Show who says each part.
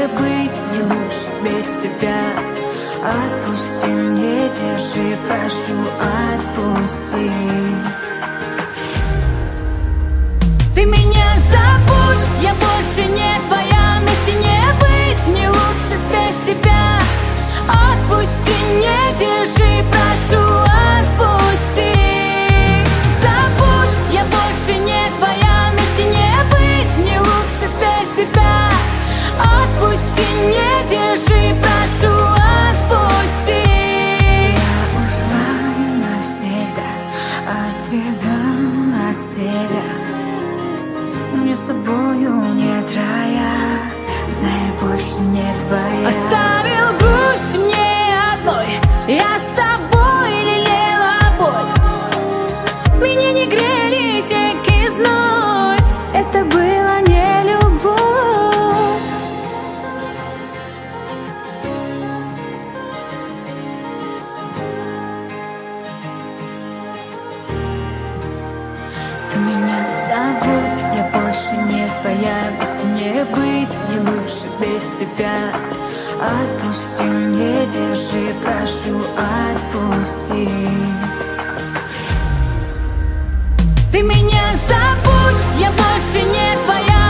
Speaker 1: мне быть, не лучше без тебя. Отпусти, не держи, прошу, отпусти. Ты меня забудь, я больше не твоя, вместе не быть, мне лучше без тебя. Отпусти, не держи, прошу, отпусти. Забудь, я больше не твоя, вместе не быть, мне лучше без тебя. Отпусти, не держи, прошу, отпусти. Я ушла навсегда от тебя, от себя. Мне с тобою нет рая, знаю, больше не твоя. Оставил грусть мне одной, я с тобой лелеяла боль. Меня не грели всякий зной, это было не любовь. Ты меня забудь, я больше не твоя, вместе не быть, не лучше без тебя. Отпусти, не держи, прошу, отпусти. Ты меня забудь, я больше не твоя.